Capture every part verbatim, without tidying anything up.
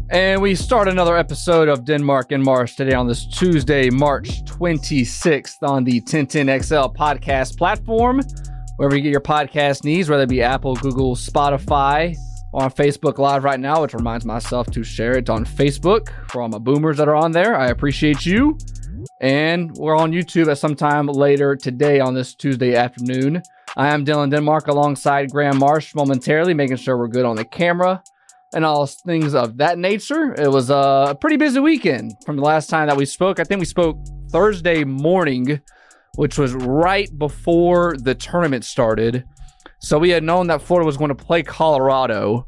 And we start another episode of Denmark and Marsh today on this Tuesday, March twenty-sixth on the ten ten X L podcast platform, wherever you get your podcast needs, whether it be Apple, Google, Spotify, or on Facebook Live right now, which reminds myself to share it on Facebook for all my boomers that are on there. I appreciate you. And we're on YouTube at some time later today on this Tuesday afternoon. I am Dylan Denmark alongside Graham Marsh momentarily, making sure we're good on the camera and all things of that nature. It was a pretty busy weekend from the last time that we spoke. I think we spoke Thursday morning, which was right before the tournament started. So we had known that Florida was going to play Colorado.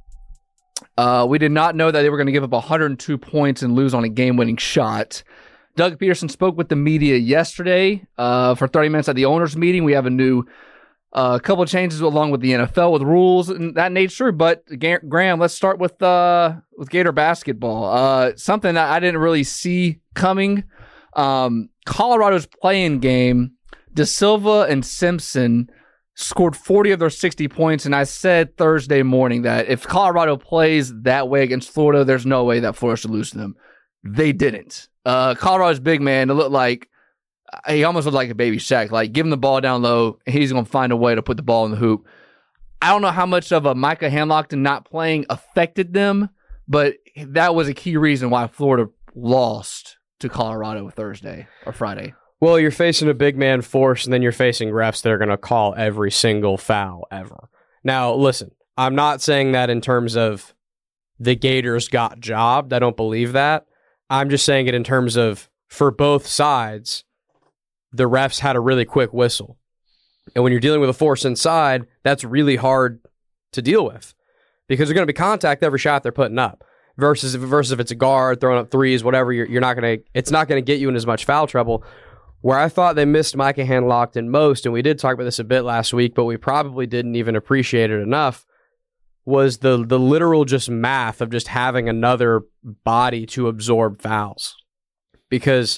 Uh, we did not know that they were going to give up one hundred two points and lose on a game-winning shot. Doug Peterson spoke with the media yesterday uh, for thirty minutes at the owners' meeting. We have a new uh, couple of changes along with the N F L with rules and that nature. But Graham, let's start with uh, with Gator basketball. Uh, something that I didn't really see coming. Um, Colorado's playing game, De Silva and Simpson scored forty of their sixty points, and I said Thursday morning that if Colorado plays that way against Florida, there's no way that Florida should lose to them. They didn't. Uh, Colorado's big man, it looked like he almost looked like a baby Shaq. Like, give him the ball down low, he's going to find a way to put the ball in the hoop. I don't know how much of a Micah Hanlockton not playing affected them, but that was a key reason why Florida lost to Colorado Thursday or Friday. Well, you're facing a big man force, and then you're facing refs that are going to call every single foul ever. Now, listen, I'm not saying that in terms of the Gators got jobbed. I don't believe that. I'm just saying it in terms of, for both sides, the refs had a really quick whistle. And when you're dealing with a force inside, that's really hard to deal with because there's going to be contact every shot they're putting up. Versus, versus if it's a guard throwing up threes, whatever, you're, you're not going to. It's not going to get you in as much foul trouble. Where I thought they missed Micah Hanlockton most, and we did talk about this a bit last week, but we probably didn't even appreciate it enough, was the the literal just math of just having another body to absorb fouls. Because,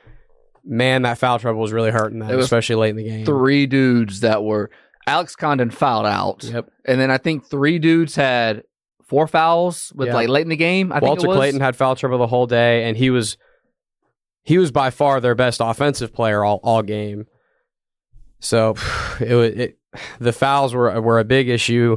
man, that foul trouble was really hurting them, especially late in the game. Three dudes that were... Alex Condon fouled out. Yep. And then I think three dudes had four fouls with yeah. like late in the game. I Walter think it was. Clayton had foul trouble the whole day, and he was... He was by far their best offensive player all, all game. So it, it the fouls were were a big issue.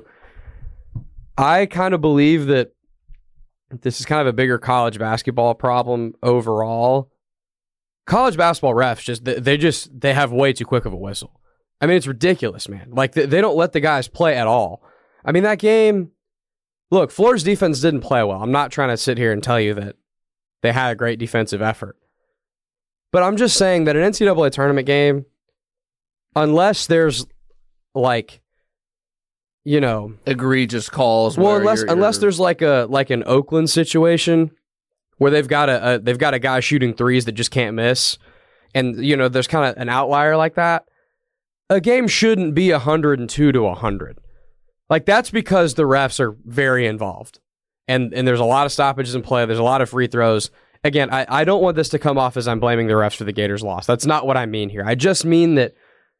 I kind of believe that this is kind of a bigger college basketball problem overall. College basketball refs just they, they just they have way too quick of a whistle. I mean, it's ridiculous, man. Like they, they don't let the guys play at all. I mean, that game. Look, Florida's defense didn't play well. I'm not trying to sit here and tell you that they had a great defensive effort. But I'm just saying that an N C double A tournament game, unless there's like, you know, egregious calls. Well, unless you're, unless you're... there's like a like an Oakland situation where they've got a, a they've got a guy shooting threes that just can't miss, and you know there's kind of an outlier like that. A game shouldn't be one hundred two to one hundred. Like that's because the refs are very involved, and and there's a lot of stoppages in play. There's a lot of free throws. Again, I, I don't want this to come off as I'm blaming the refs for the Gators' loss. That's not what I mean here. I just mean that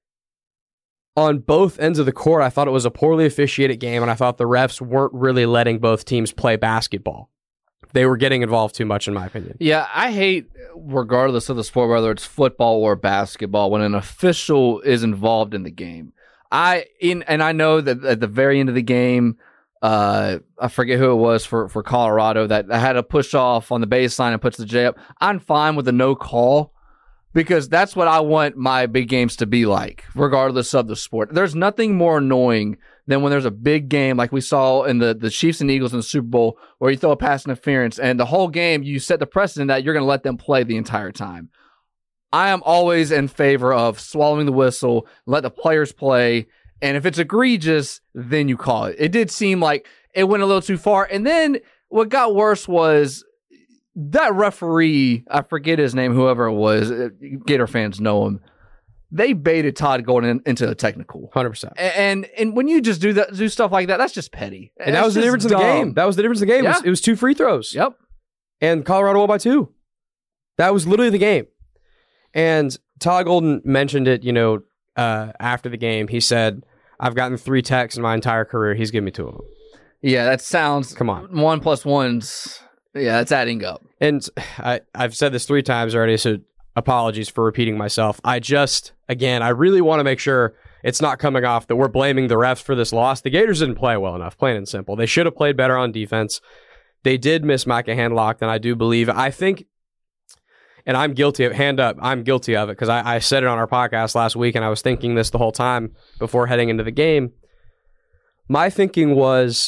on both ends of the court, I thought it was a poorly officiated game, and I thought the refs weren't really letting both teams play basketball. They were getting involved too much, in my opinion. Yeah, I hate, regardless of the sport, whether it's football or basketball, when an official is involved in the game. I in and I know that at the very end of the game, Uh, I forget who it was for, for Colorado that had a push off on the baseline and puts the J up. I'm fine with the no call because that's what I want my big games to be like, regardless of the sport. There's nothing more annoying than when there's a big game like we saw in the, the Chiefs and Eagles in the Super Bowl where you throw a pass interference and the whole game you set the precedent that you're going to let them play the entire time. I am always in favor of swallowing the whistle, let the players play. And if it's egregious, then you call it. It did seem like it went a little too far. And then what got worse was that referee, I forget his name, whoever it was, Gator fans know him. They baited Todd going in, into a technical. one hundred percent. And and when you just do that, do stuff like that, that's just petty. And that's that was the difference dumb. in the game. That was the difference in the game. Yeah. It, was, it was two free throws. Yep. And Colorado won by two. That was literally the game. And Todd Golden mentioned it, you know, uh, after the game. He said, I've gotten three texts in my entire career. He's given me two of them. Yeah, that sounds... Come on. One plus one's... Yeah, it's adding up. And I, I've said this three times already, so apologies for repeating myself. I just, again, I really want to make sure it's not coming off that we're blaming the refs for this loss. The Gators didn't play well enough, plain and simple. They should have played better on defense. They did miss Micah Handlockton, I do believe. I think, and I'm guilty of, hand up, I'm guilty of it, because I, I said it on our podcast last week, and I was thinking this the whole time before heading into the game. My thinking was,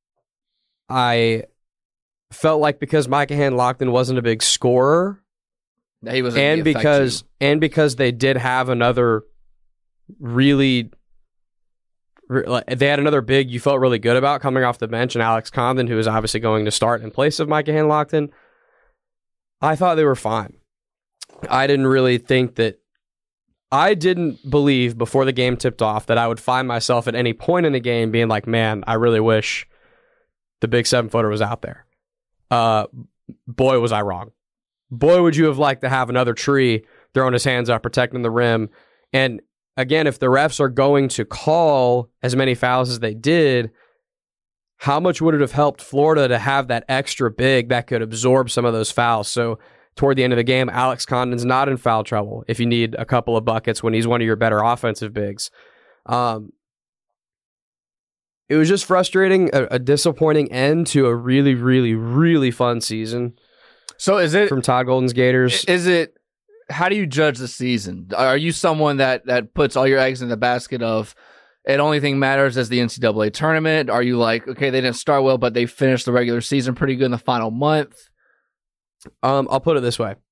I felt like because Micah Handlockton wasn't a big scorer, he was, and because and because they did have another really, they had another big you felt really good about coming off the bench, and Alex Condon, who is obviously going to start in place of Micah Handlockton. I thought they were fine. I didn't really think that. I didn't believe before the game tipped off that I would find myself at any point in the game being like, man, I really wish the big seven footer was out there. Uh, boy, was I wrong. Boy, would you have liked to have another tree throwing his hands up, protecting the rim. And again, if the refs are going to call as many fouls as they did, how much would it have helped Florida to have that extra big that could absorb some of those fouls? So toward the end of the game, Alex Condon's not in foul trouble if you need a couple of buckets when he's one of your better offensive bigs. Um, it was just frustrating, a, a disappointing end to a really, really, really fun season. So is it from Todd Golden's Gators? Is it? How do you judge the season? Are you someone that that puts all your eggs in the basket of it? Only thing matters is the N C double A tournament. Are you like, okay, they didn't start well, but they finished the regular season pretty good in the final month? Um, I'll put it this way.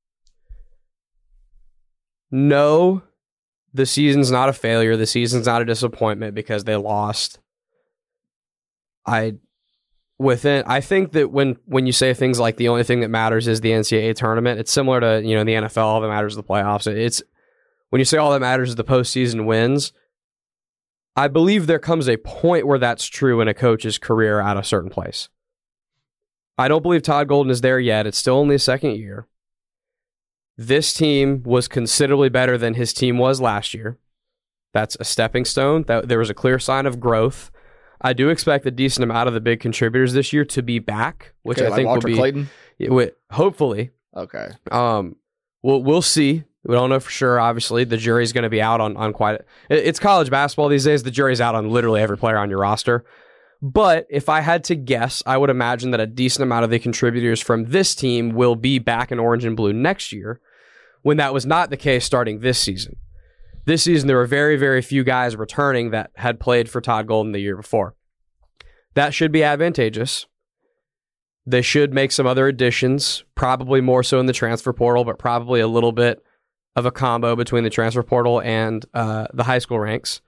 No, the season's not a failure. The season's not a disappointment because they lost. I, within, I think that when, when you say things like the only thing that matters is the N C double A tournament, it's similar to, you know, the N F L, all that matters is the playoffs. It's, when you say all that matters is the postseason wins, I believe there comes a point where that's true in a coach's career at a certain place. I don't believe Todd Golden is there yet. It's still only a second year. This team was considerably better than his team was last year. That's a stepping stone. That there was a clear sign of growth. I do expect a decent amount of the big contributors this year to be back, which okay, I like think Walter will be Clayton? It, hopefully. Okay. Um, we'll we'll see. We don't know for sure. Obviously, the jury's going to be out on on quite. A, it's college basketball these days. The jury's out on literally every player on your roster. But if I had to guess, I would imagine that a decent amount of the contributors from this team will be back in orange and blue next year, when that was not the case starting this season. This season, there were very, very few guys returning that had played for Todd Golden the year before. That should be advantageous. They should make some other additions, probably more so in the transfer portal, but probably a little bit of a combo between the transfer portal and uh, the high school ranks.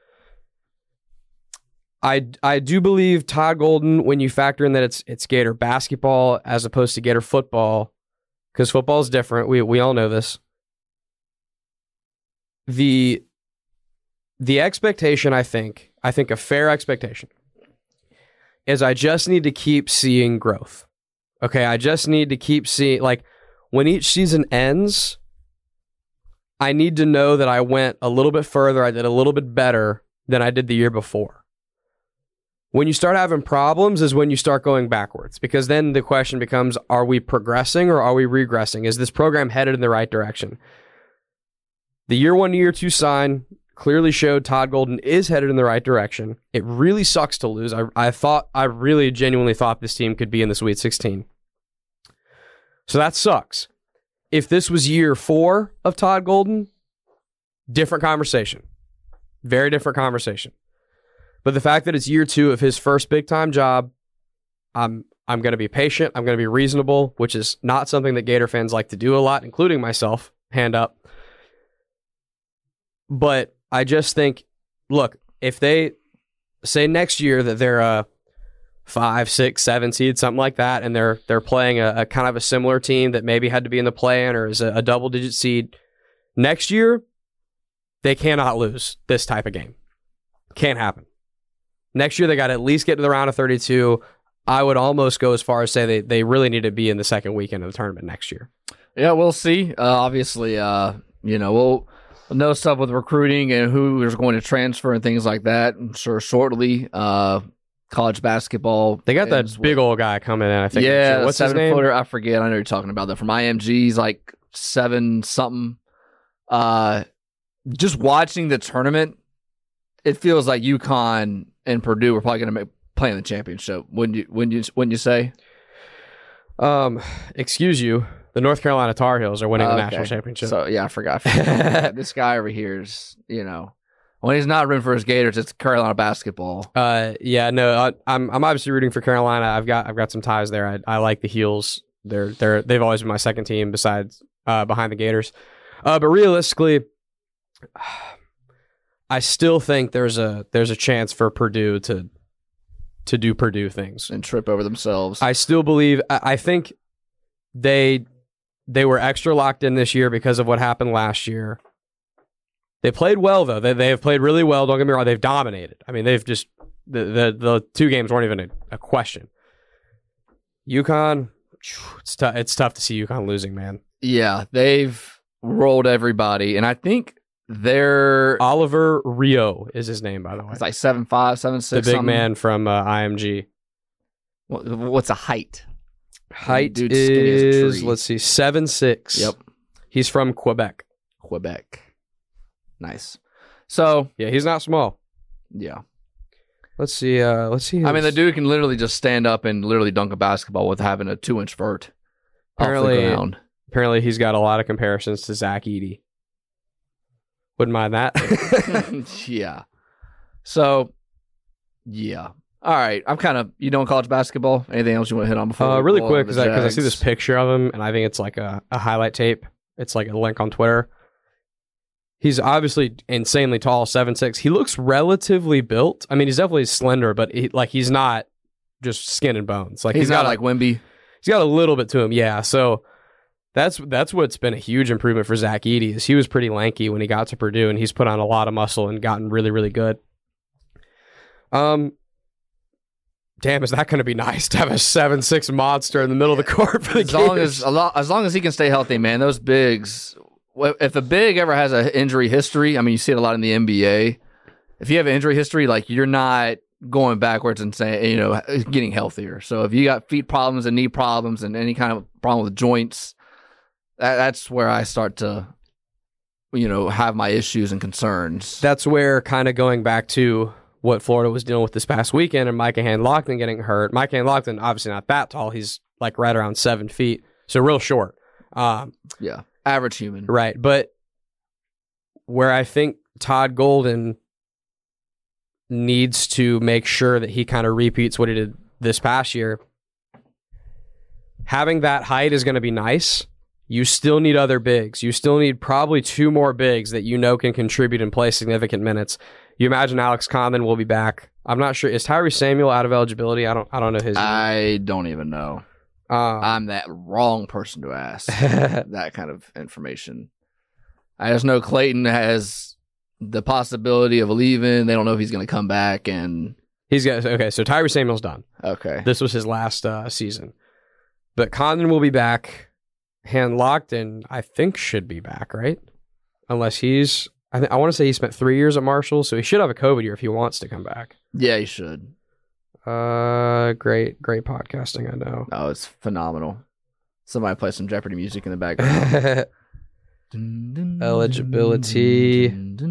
I, I do believe Todd Golden, when you factor in that it's it's Gator basketball as opposed to Gator football, because football is different. We we all know this. The the expectation, I think, I think a fair expectation, is I just need to keep seeing growth. Okay, I just need to keep seeing, like, when each season ends, I need to know that I went a little bit further, I did a little bit better than I did the year before. When you start having problems is when you start going backwards, because then the question becomes, are we progressing or are we regressing? Is this program headed in the right direction? The year one, year two sign clearly showed Todd Golden is headed in the right direction. It really sucks to lose. I, I thought, I really genuinely thought this team could be in the Sweet sixteen. So that sucks. If this was year four of Todd Golden, different conversation. Very different conversation. But the fact that it's year two of his first big-time job, I'm I'm going to be patient. I'm going to be reasonable, which is not something that Gator fans like to do a lot, including myself, hand up. But I just think, look, if they say next year that they're a five, six, seven seed, something like that, and they're they're playing a, a kind of a similar team that maybe had to be in the play-in or is a, a double-digit seed, next year, they cannot lose this type of game. Can't happen. Next year, they got to at least get to the round of thirty-two. I would almost go as far as say they, they really need to be in the second weekend of the tournament next year. Yeah, we'll see. Uh, obviously, uh, you know, we'll, we'll know stuff with recruiting and who is going to transfer and things like that, I'm sure, shortly. Uh, college basketball. They got that ends big with- old guy coming in, I think. Yeah, What's his seven name? footer. I forget. I know you're talking about that from I M G. He's like seven something. Uh, just watching the tournament, it feels like UConn and Purdue are probably going to play in the championship. Wouldn't you? Wouldn't you? Wouldn't you say? Um, excuse you. The North Carolina Tar Heels are winning the Okay. national championship. So yeah, I forgot. I forgot. This guy over here is, you know, when he's not rooting for his Gators, it's Carolina basketball. Uh, yeah, no, I, I'm I'm obviously rooting for Carolina. I've got I've got some ties there. I I like the Heels. They're they're they've always been my second team besides uh behind the Gators. Uh, but realistically, I still think there's a there's a chance for Purdue to to do Purdue things And trip over themselves. I still believe. I, I think they they were extra locked in this year because of what happened last year. They played well though. They they have played really well. Don't get me wrong. They've dominated. I mean, they've just the the, the two games weren't even a, a question. UConn, it's tough. It's tough to see UConn losing, man. yeah, they've rolled everybody, and I think they're Oliver Rio is his name, by the way. it's like seven five, seven The six. big something. man from uh, I M G. What, what's a height? Height Dude's skinny as a is tree. let's see, seven six. Yep, He's from Quebec. Quebec. Nice. So Yeah, he's not small. yeah, Let's see. Uh, let's see. I mean, the his- dude can literally just stand up and literally dunk a basketball with having a two inch vert off Apparently- the ground. Apparently, he's got a lot of comparisons to Zach Edey. Wouldn't mind that. yeah. So yeah. All right. I'm kind of you know college basketball. Anything else you want to hit on before? uh, we really pull quick, out the because I, 'cause I see Jags? this picture of him, and I think it's like a, a highlight tape. It's like a link on Twitter. He's obviously insanely tall, seven six. He looks relatively built. I mean, he's definitely slender, but he, like he's not just skin and bones. Like He's, he's not got like a, Wemby. he's got a little bit to him. Yeah, so that's that's what's been a huge improvement for Zach Edey. Is he was pretty lanky when he got to Purdue, and he's put on a lot of muscle and gotten really really good. Um. Damn, is that going to be nice to have a seven six monster in the middle of the court for the As long Gators? as a lot, as long as he can stay healthy, man. Those bigs. wh- If a big ever has an injury history, I mean, you see it a lot in the N B A. If you have an injury history, like you're not going backwards and saying, you know, getting healthier. So if you got feet problems and knee problems and any kind of problem with joints, that, that's where I start to, you know, have my issues and concerns. That's where kind of going back to what Florida was dealing with this past weekend and Micah Hand-Lockton getting hurt. Micah Hand-Lockton, obviously not that tall. He's like right around seven feet, so real short. Um, yeah, average human. right, but where I think Todd Golden needs to make sure that he kind of repeats what he did this past year. Having that height is going to be nice. You still need other bigs. You still need probably two more bigs that you know can contribute and play significant minutes. You imagine Alex Condon will be back. I'm not sure. Is Tyree Samuel out of eligibility? I don't. I don't know his. I don't even know. Um, I'm that wrong person to ask that kind of information. I just know Clayton has the possibility of leaving. They don't know if he's going to come back. And he's got okay. So Tyree Samuel's done. okay, This was his last uh, season, but Condon will be back. Hand-Lockton, I think, should be back, right? Unless he's. I th- I want to say he spent three years at Marshall, so he should have a COVID year if he wants to come back. yeah, he should. Uh, great, great podcasting. I know. Oh, it's phenomenal. Somebody play some Jeopardy music in the background. Eligibility.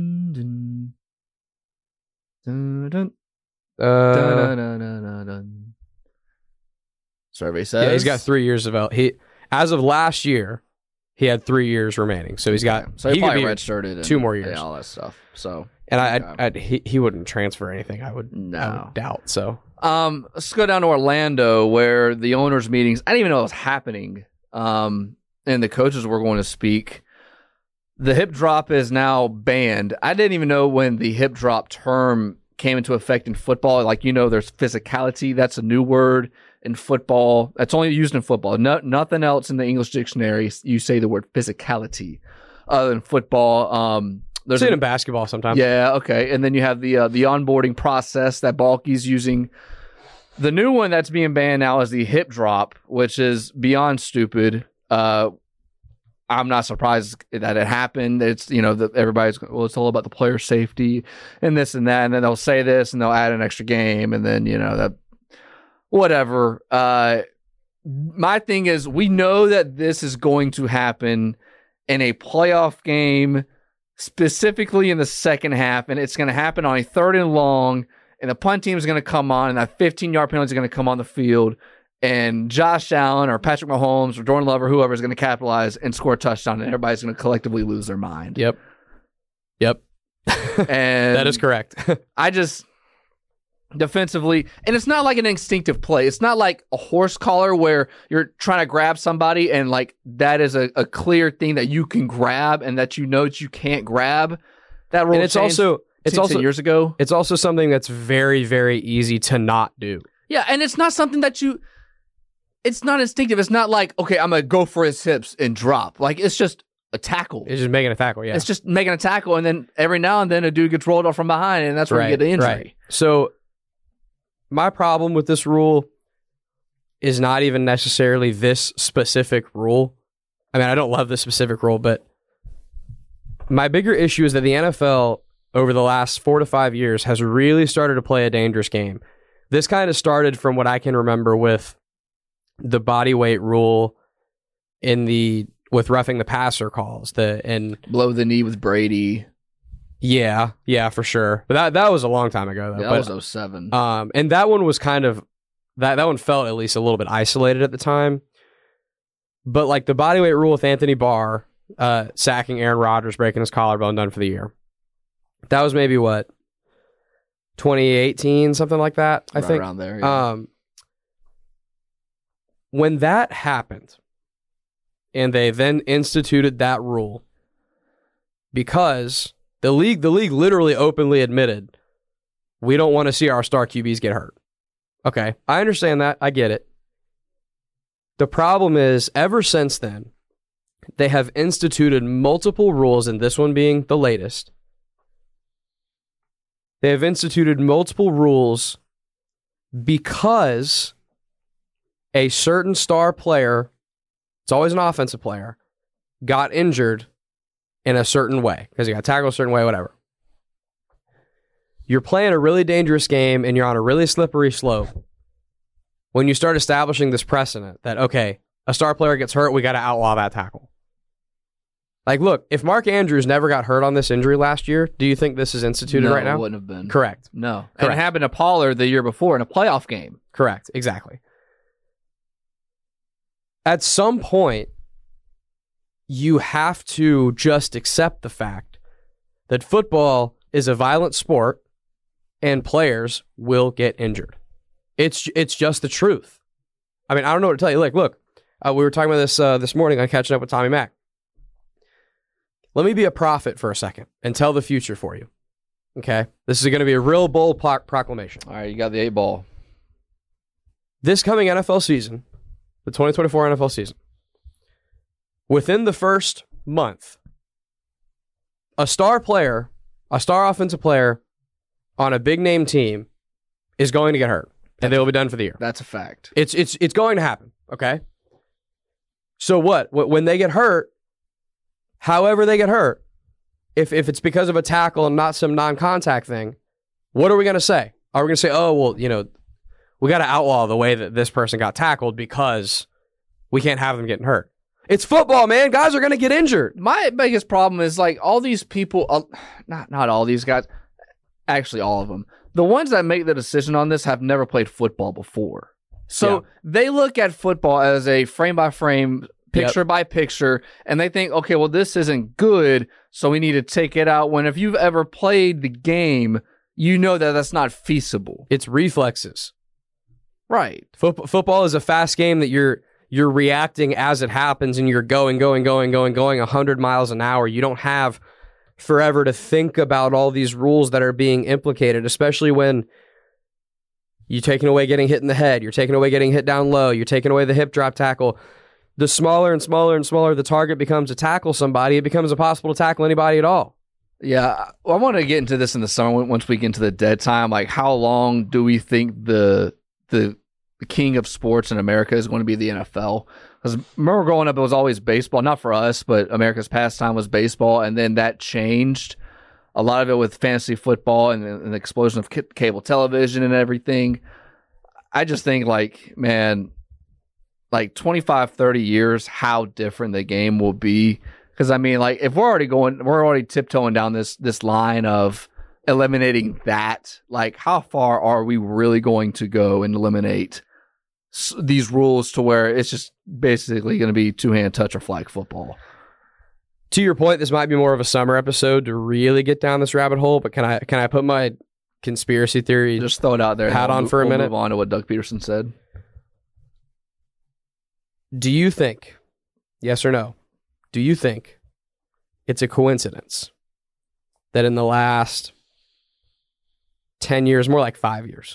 Uh, Survey says. yeah, he's got three years of el- he. As of last year, he had three years remaining, so he's got. So he, he could probably be, redshirted and two more years. and all that stuff. So and I, okay. I'd, I'd, he he wouldn't transfer anything. I would, I No. would doubt. So Um, let's go down to Orlando, where the owners' meetings. I didn't even know it was happening. Um, and the coaches were going to speak. The hip drop is now banned. I didn't even know when the hip drop term came into effect in football. Like, you know, there's physicality. That's a new word in football. That's only used in football. No, nothing else in the English dictionary. You say the word physicality other than football. Um, there's say it a- in basketball sometimes. yeah, okay. And then you have the uh, the onboarding process that Balky's using. The new one that's being banned now is the hip drop, which is beyond stupid. Uh, I'm not surprised that it happened. It's, you know, the, everybody's, well, it's all about the player safety and this and that. And then they'll say this and they'll add an extra game. And then, you know, that whatever. Uh, my thing is, we know that this is going to happen in a playoff game, specifically in the second half. And it's going to happen on a third and long. And the punt team is going to come on, and that fifteen-yard penalty is going to come on the field. And Josh Allen or Patrick Mahomes or Jordan Love or whoever is going to capitalize and score a touchdown, and everybody's going to collectively lose their mind. Yep. Yep. And that is correct. I just, defensively, and it's not like an instinctive play. It's not like a horse collar where you're trying to grab somebody and like that is a, a clear thing that you can grab and that you know that you can't grab. That rule and it's changed also it's also years ago. It's also something that's very, very easy to not do. Yeah, and it's not something that you. It's not instinctive. It's not like, okay, I'm going to go for his hips and drop. Like, it's just a tackle. It's just making a tackle, yeah. It's just making a tackle, and then every now and then a dude gets rolled off from behind, and that's where right, you get the injury. Right. So, my problem with this rule is not even necessarily this specific rule. I mean, I don't love this specific rule, but my bigger issue is that the N F L, over the last four to five years, has really started to play a dangerous game. This kind of started from what I can remember with the body weight rule in the with roughing the passer calls, the and blow the knee with Brady. Yeah, yeah, for sure. But that that was a long time ago, though. Yeah, that but, was oh seven. Um, and that one was kind of that that one felt at least a little bit isolated at the time. But like the body weight rule with Anthony Barr uh, sacking Aaron Rodgers, breaking his collarbone, done for the year. That was maybe what twenty eighteen, something like that. I right think around there. Yeah. Um. When that happened, and they then instituted that rule, because the league, the league literally openly admitted, we don't want to see our star Q Bs get hurt. Okay, I understand that. I get it. The problem is, ever since then, they have instituted multiple rules, and this one being the latest. They have instituted multiple rules because a certain star player, it's always an offensive player, got injured in a certain way because he got tackled a certain way, whatever. You're playing a really dangerous game and you're on a really slippery slope when you start establishing this precedent that, okay, a star player gets hurt, we got to outlaw that tackle. Like, look, if Mark Andrews never got hurt on this injury last year, do you think this is instituted no, right now? It wouldn't have been. Correct. No. Correct. And it happened to Pollard the year before in a playoff game. Correct. Exactly. At some point, you have to just accept the fact that football is a violent sport and players will get injured. It's it's just the truth. I mean, I don't know what to tell you. Like, look, uh, we were talking about this uh, this morning on Catching Up with Tommy Mack. Let me be a prophet for a second and tell the future for you. Okay? This is going to be a real bold pro- proclamation. All right, you got the eight ball. This coming N F L season, the twenty twenty-four N F L season, within the first month, a star player, a star offensive player on a big name team is going to get hurt, and they will be done for the year. That's a fact. It's it's it's going to happen, okay? So what? When they get hurt, however they get hurt, if if it's because of a tackle and not some non-contact thing, what are we going to say? Are we going to say, oh, well, you know, we got to outlaw the way that this person got tackled because we can't have them getting hurt? It's football, man. Guys are going to get injured. My biggest problem is like all these people, uh, not not all these guys, actually all of them. The ones that make the decision on this have never played football before. So Yeah. they look at football as a frame by frame, picture Yep. by picture, and they think, okay, well, this isn't good, so we need to take it out. When if you've ever played the game, you know that that's not feasible. It's reflexes. Right. Foot- football is a fast game that you're you're reacting as it happens, and you're going, going, going, going, going one hundred miles an hour. You don't have forever to think about all these rules that are being implicated, especially when you're taking away getting hit in the head, you're taking away getting hit down low, you're taking away the hip drop tackle. The smaller and smaller and smaller the target becomes to tackle somebody, it becomes impossible to tackle anybody at all. Yeah, I want to get into this in the summer once we get into the dead time. Like, how long do we think the the the king of sports in America is going to be the N F L. Because remember growing up, it was always baseball. Not for us, but America's pastime was baseball. And then that changed. A lot of it with fantasy football and, and the explosion of c- cable television and everything. I just think, like, man, like twenty-five, thirty years, how different the game will be. Because, I mean, like, if we're already going, we're already tiptoeing down this this line of eliminating that, like, how far are we really going to go and eliminate s- these rules to where it's just basically going to be two-hand touch or flag football? To your point, this might be more of a summer episode to really get down this rabbit hole, but can I can I put my conspiracy theory Just throw it out there. hat we'll on move, for a we'll minute? Move on to what Doug Peterson said. Do you think, yes or no, do you think it's a coincidence that in the last ten years, more like five years,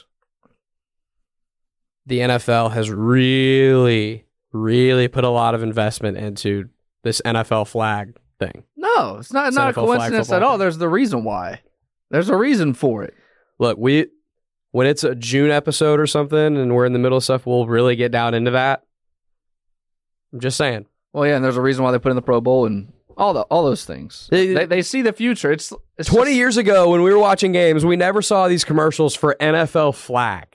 the N F L has really, really put a lot of investment into this N F L flag thing? No, it's not, It's not a N F L flag coincidence football at all. thing. There's the reason why. There's a reason for it. Look, we when it's a June episode or something and we're in the middle of stuff, we'll really get down into that. I'm just saying. Well, yeah, and there's a reason why they put in the Pro Bowl and all the all those things. They- They, they see the future. It's, it's twenty just- years ago when we were watching games, we never saw these commercials for N F L flag.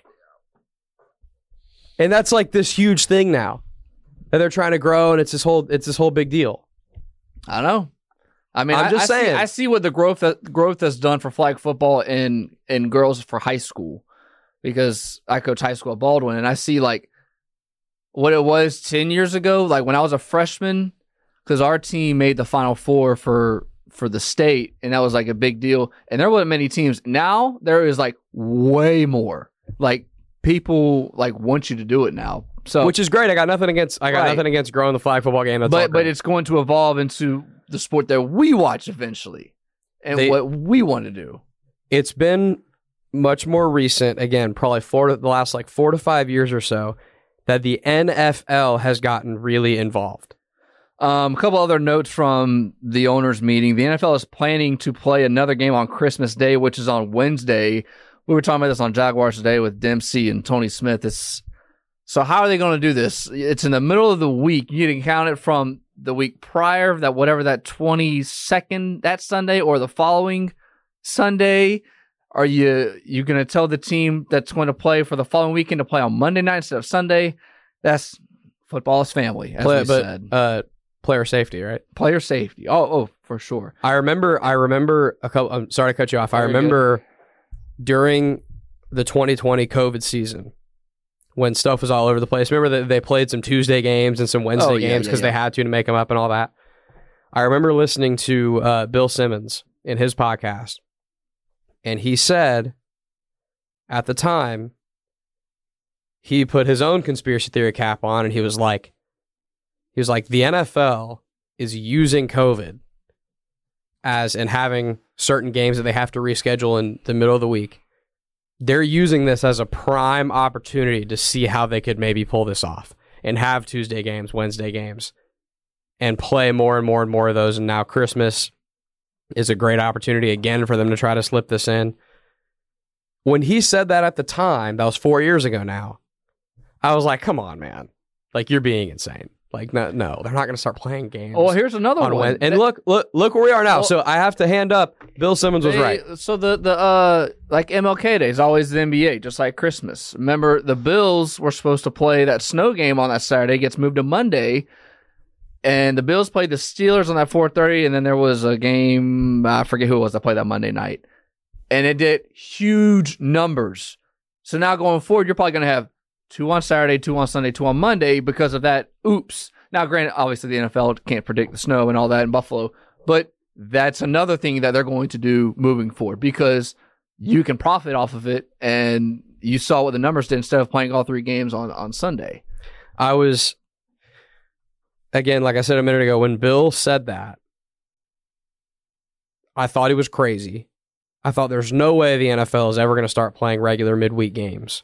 And that's like this huge thing now that they're trying to grow, and it's this whole it's this whole big deal. I know. I mean, I'm I, just I see- saying. I see what the growth that growth has done for flag football in in girls for high school, because I coach high school at Baldwin, and I see like what it was ten years ago, like when I was a freshman, because our team made the Final Four for for the state, and that was like a big deal. And there wasn't many teams. Now there is like way more. Like people like want you to do it now. So Which is great. I got nothing against I got Right. nothing against growing the flag football game. That's all but but great. it's going to evolve into the sport that we watch eventually, and They- what we want to do. It's been much more recent, again, probably four to the last like four to five years or so, that the N F L has gotten really involved. Um, a couple other notes from the owners' meeting. The N F L is planning to play another game on Christmas Day, which is on Wednesday. We were talking about this on Jaguars Today with Dempsey and Tony Smith. It's so how are they going to do this? It's in the middle of the week. You can count it from the week prior, that whatever that twenty-second, that Sunday, or the following Sunday. Are you you going to tell the team that's going to play for the following weekend to play on Monday night instead of Sunday? That's football is family, as Play- we but said. uh, player safety, right? Player safety. Oh, oh, for sure. I remember. I remember a couple. I'm sorry to cut you off. I Very remember during the twenty twenty COVID season when stuff was all over the place. Remember that they played some Tuesday games and some Wednesday Oh, yeah, games yeah, because yeah. they had to to make them up and all that. I remember listening to uh, Bill Simmons in his podcast, and he said at the time he put his own conspiracy theory cap on, and he was like, he was like, the N F L is using COVID as and having certain games that they have to reschedule in the middle of the week. They're using this as a prime opportunity to see how they could maybe pull this off and have Tuesday games, Wednesday games, and play more and more and more of those. And now Christmas is a great opportunity again for them to try to slip this in. When he said that at the time, that was four years ago now, I was like, come on, man. Like, you're being insane. Like, no, no, they're not going to start playing games. Oh, here's another on one. Wed- and They- look, look, look where we are now. Well- so I have to hand up. Bill Simmons was they- right. So the the uh like M L K Day is always the N B A, just like Christmas. Remember, the Bills were supposed to play that snow game on that Saturday. Gets moved to Monday, and the Bills played the Steelers on that four thirty, and then there was a game. I forget who it was that played that Monday night, and it did huge numbers. So now going forward, you're probably going to have two on Saturday, two on Sunday, two on Monday because of that. Oops. Now, granted, obviously the N F L can't predict the snow and all that in Buffalo, but that's another thing that they're going to do moving forward because you can profit off of it, and you saw what the numbers did instead of playing all three games on, on Sunday. I was, again, like I said a minute ago, when Bill said that, I thought he was crazy. I thought there's no way the N F L is ever going to start playing regular midweek games.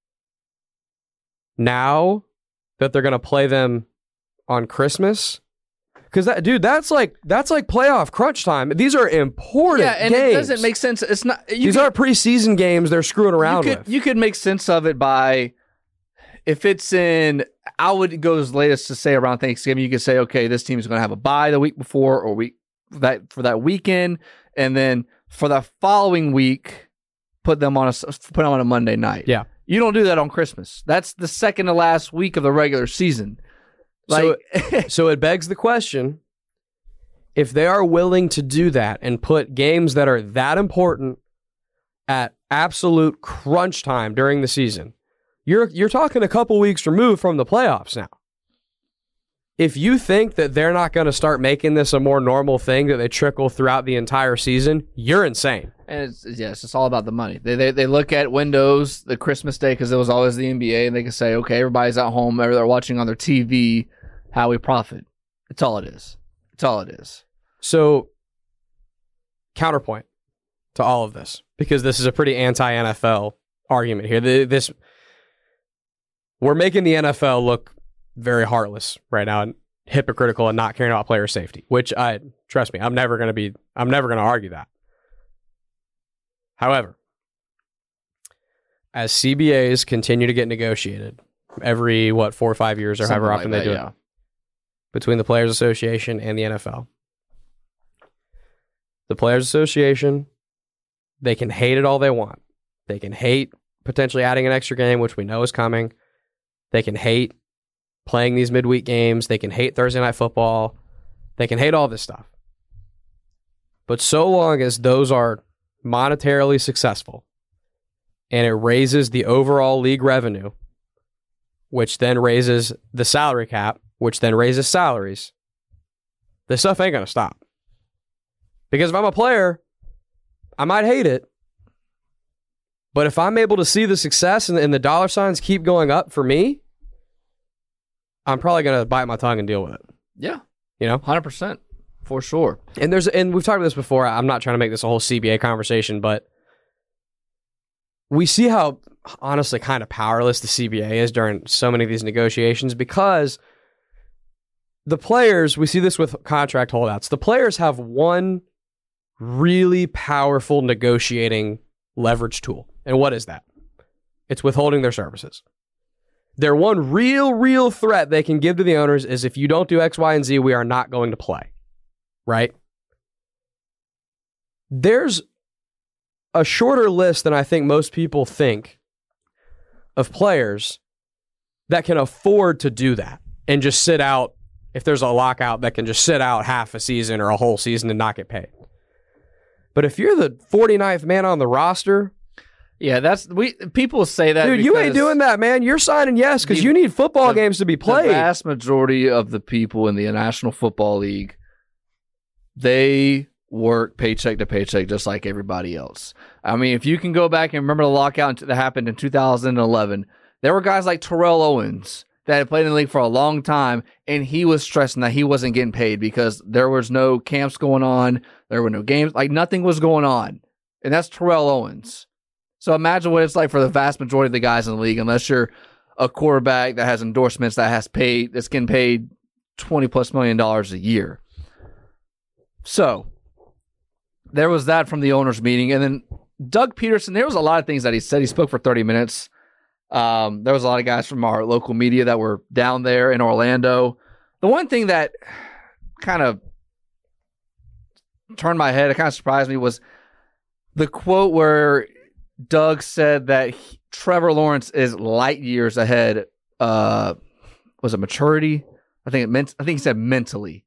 Now that they're going to play them on Christmas, because that dude, that's like that's like playoff crunch time. These are important Yeah, and games. it doesn't make sense. It's not. You These could, aren't preseason games they're screwing around you could, with. You could make sense of it by if it's in, I would go as late as to say around Thanksgiving. You could say, okay, this team is going to have a bye the week before or week that for that weekend, and then for the following week, put them on a put them on a Monday night. Yeah, you don't do that on Christmas. That's the second to last week of the regular season. Like, so, so it begs the question: if they are willing to do that and put games that are that important at absolute crunch time during the season, you're you're talking a couple weeks removed from the playoffs now. If you think that they're not going to start making this a more normal thing that they trickle throughout the entire season, you're insane. And it's, yes, it's all about the money. They they, they look at windows, the Christmas day, because it was always the N B A, and they can say, okay, everybody's at home, maybe they're watching on their T V, how we profit. It's all it is. It's all it is. So, counterpoint to all of this, because this is a pretty anti-N F L argument here. The, this we're making the N F L look very heartless right now and hypocritical and not caring about player safety, which I trust me, I'm never going to be, I'm never going to argue that. However, as C B As continue to get negotiated every, what, four or five years or Something however like often that, they do yeah. it, between the Players Association and the N F L. The Players Association, they can hate it all they want. They can hate potentially adding an extra game, which we know is coming. They can hate playing these midweek games. They can hate Thursday Night Football. They can hate all this stuff. But so long as those are monetarily successful and it raises the overall league revenue, which then raises the salary cap, which then raises salaries, this stuff ain't going to stop. Because if I'm a player, I might hate it. But if I'm able to see the success and, and the dollar signs keep going up for me, I'm probably going to bite my tongue and deal with it. Yeah. You know? one hundred percent. For sure. And there's and we've talked about this before. I'm not trying to make this a whole C B A conversation, but we see how honestly kind of powerless the C B A is during so many of these negotiations, because the players, we see this with contract holdouts. The players have one really powerful negotiating leverage tool. And what is that? It's withholding their services. Their one real, real threat they can give to the owners is, if you don't do X, Y, and Z, we are not going to play. Right? There's a shorter list than I think most people think of players that can afford to do that and just sit out. If there's a lockout, that can just sit out half a season or a whole season and not get paid. But if you're the forty-ninth man on the roster, yeah, that's we. People say that, dude, you ain't doing that, man. You're signing yes because you need football the, games to be played. The vast majority of the people in the National Football League, they work paycheck to paycheck just like everybody else. I mean, if you can go back and remember the lockout that happened in two thousand eleven, there were guys like Terrell Owens that had played in the league for a long time, and he was stressing that he wasn't getting paid because there was no camps going on, there were no games, like nothing was going on. And that's Terrell Owens. So imagine what it's like for the vast majority of the guys in the league, unless you're a quarterback that has endorsements that has paid, that's getting paid twenty plus million dollars a year. So there was that from the owners' meeting. And then Doug Peterson, there was a lot of things that he said. He spoke for thirty minutes. Um, there was a lot of guys from our local media that were down there in Orlando. The one thing that kind of turned my head, it kind of surprised me, was the quote where Doug said that he, Trevor Lawrence is light years ahead. Uh, was it maturity? I think it meant. I think he said mentally.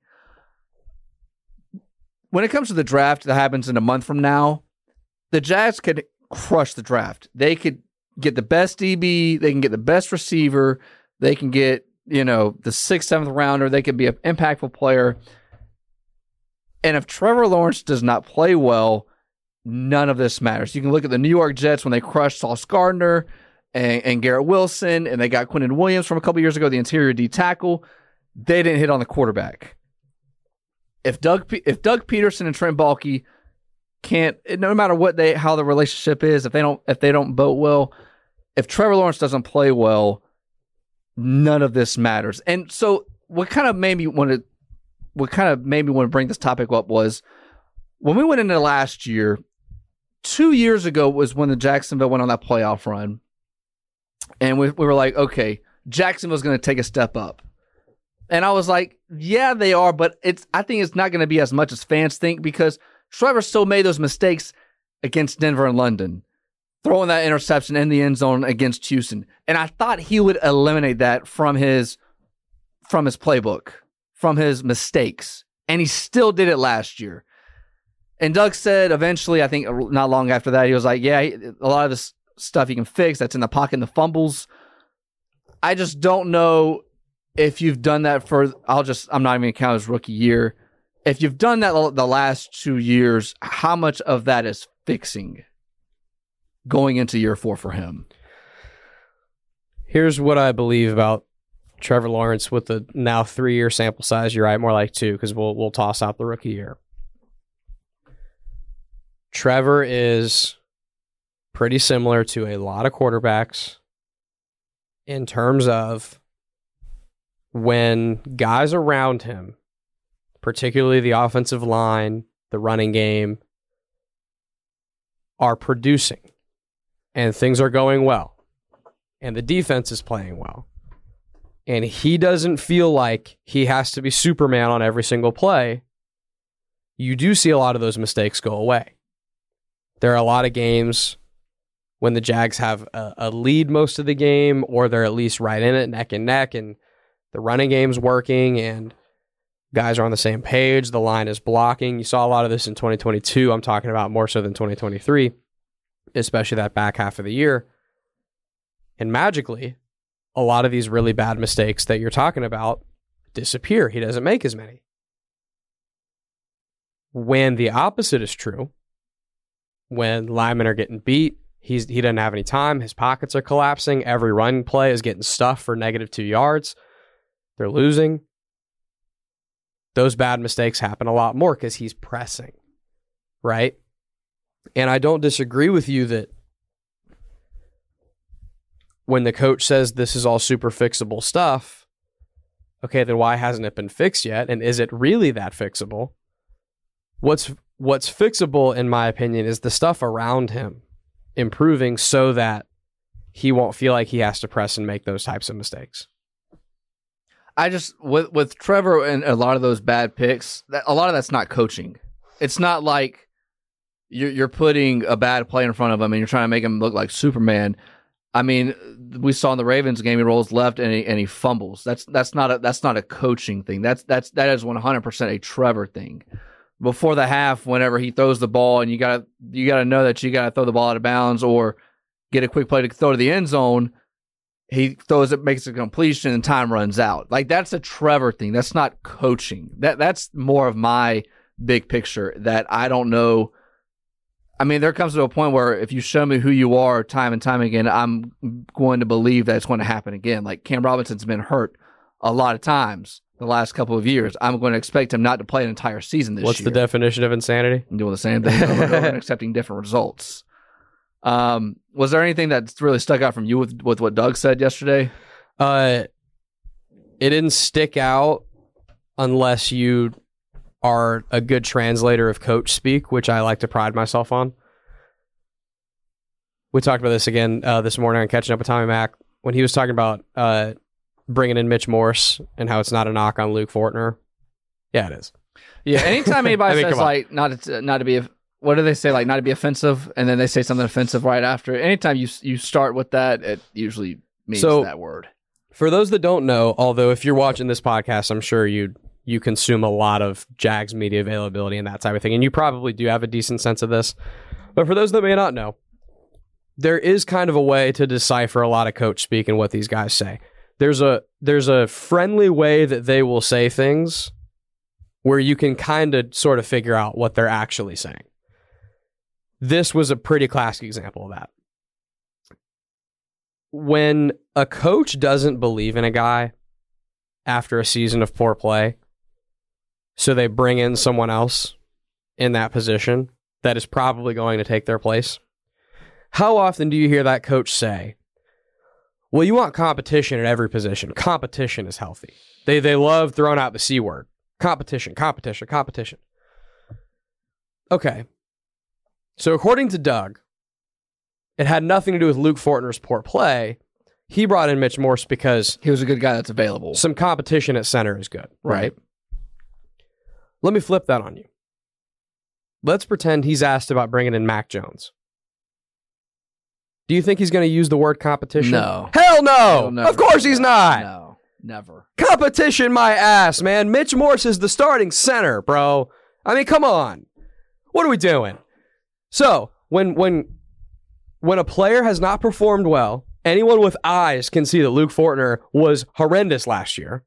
When it comes to the draft that happens in a month from now, the Jags could crush the draft. They could get the best D B. They can get the best receiver. They can get, you know, the sixth, seventh rounder. They could be an impactful player. And if Trevor Lawrence does not play well, none of this matters. You can look at the New York Jets when they crushed Sauce Gardner and, and Garrett Wilson, and they got Quinnen Williams from a couple years ago, the interior D tackle. They didn't hit on the quarterback. If Doug if Doug Peterson and Trent Baalke can't, no matter what they how the relationship is, if they don't if they don't vote well, if Trevor Lawrence doesn't play well, none of this matters. And so what kind of made me want to what kind of made me want to bring this topic up was when we went into last year, two years ago was when the Jacksonville went on that playoff run. And we, we were like, okay, Jacksonville's going to take a step up. And I was like, yeah, they are, but it's. I think it's not going to be as much as fans think because Trevor still made those mistakes against Denver and London, throwing that interception in the end zone against Houston. And I thought he would eliminate that from his from his playbook, from his mistakes. And he still did it last year. And Doug said eventually, I think not long after that, he was like, yeah, a lot of this stuff he can fix. That's in the pocket and the fumbles. I just don't know if you've done that for, I'll just, I'm not even going to count his rookie year. If you've done that the last two years, how much of that is fixing going into year four for him? Here's what I believe about Trevor Lawrence with the now three-year sample size. You're right, more like two, because we'll we'll toss out the rookie year. Trevor is pretty similar to a lot of quarterbacks in terms of when guys around him, particularly the offensive line, the running game, are producing and things are going well and the defense is playing well and he doesn't feel like he has to be Superman on every single play, you do see a lot of those mistakes go away. There are a lot of games when the Jags have a, a lead most of the game, or they're at least right in it, neck and neck, and the running game's working, and guys are on the same page. The line is blocking. You saw a lot of this in twenty twenty-two. I'm talking about more so than twenty twenty-three, especially that back half of the year. And magically, a lot of these really bad mistakes that you're talking about disappear. He doesn't make as many. When the opposite is true, when linemen are getting beat, he's he doesn't have any time, his pockets are collapsing, every run play is getting stuffed for negative two yards, they're losing. Those bad mistakes happen a lot more because he's pressing, right? And I don't disagree with you that when the coach says this is all super fixable stuff, okay, then why hasn't it been fixed yet? And is it really that fixable? What's what's fixable, in my opinion, is the stuff around him improving so that he won't feel like he has to press and make those types of mistakes. I just, with with Trevor and a lot of those bad picks, that, a lot of that's not coaching. It's not like you're, you're putting a bad play in front of him and you're trying to make him look like Superman. I mean, we saw in the Ravens game, he rolls left and he, and he fumbles. That's that's not a that's not a coaching thing. That's that's that is one hundred percent a Trevor thing. Before the half, whenever he throws the ball, and you gotta you gotta know that you gotta throw the ball out of bounds or get a quick play to throw to the end zone, he throws it, makes a completion, and time runs out. Like, that's a Trevor thing. That's not coaching. That that's more of my big picture that I don't know. I mean, there comes to a point where if you show me who you are time and time again, I'm going to believe that it's going to happen again. Like, Cam Robinson's been hurt a lot of times the last couple of years. I'm going to expect him not to play an entire season this What's year. What's the definition of insanity? I'm doing the same thing over and over and accepting different results. Um, was there anything that's really stuck out from you with, with what Doug said yesterday? Uh, it didn't stick out unless you are a good translator of coach speak, which I like to pride myself on. We talked about this again uh, this morning on Catching Up with Tommy Mack when he was talking about uh, bringing in Mitch Morse and how it's not a knock on Luke Fortner. Yeah, it is. Yeah, anytime anybody I mean, says like not to, not to be, what do they say, like not to be offensive, and then they say something offensive right after. Anytime you you start with that, it usually means so, that word. For those that don't know, although if you're watching this podcast, I'm sure you you consume a lot of Jags media availability and that type of thing, and you probably do have a decent sense of this. But for those that may not know, there is kind of a way to decipher a lot of coach speak and what these guys say. There's a there's a friendly way that they will say things where you can kind of sort of figure out what they're actually saying. This was a pretty classic example of that. When a coach doesn't believe in a guy after a season of poor play, so they bring in someone else in that position that is probably going to take their place, how often do you hear that coach say, well, you want competition at every position. Competition is healthy. They they love throwing out the C word. Competition, competition, competition. Okay. So according to Doug, it had nothing to do with Luke Fortner's poor play. he brought in Mitch Morse because he was a good guy that's available. Some competition at center is good, right? Right. Let me flip that on you. Let's pretend he's asked about bringing in Mac Jones. Do you think he's going to use the word competition? No. Hell no. He'll never Of course do he's that. not. No, never. Competition my ass, man. Mitch Morse is the starting center, bro. I mean, come on. What are we doing? So, when when when a player has not performed well, anyone with eyes can see that Luke Fortner was horrendous last year.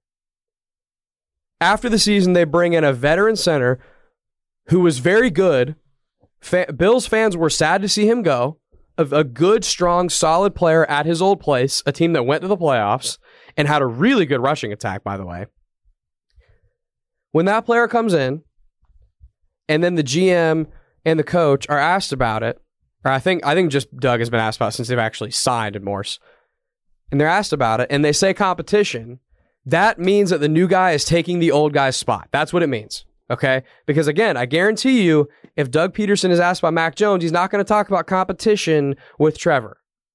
After the season, they bring in a veteran center who was very good. Fa- Bills fans were sad to see him go. A, a good, strong, solid player at his old place, a team that went to the playoffs and had a really good rushing attack, by the way. When that player comes in, and then the G M and the coach are asked about it, or I think I think just Doug has been asked about it since they've actually signed in Morse, and they're asked about it, and they say competition, that means that the new guy is taking the old guy's spot. That's what it means, okay? Because again, I guarantee you, if Doug Peterson is asked about Mac Jones, he's not going to talk about competition with Trevor.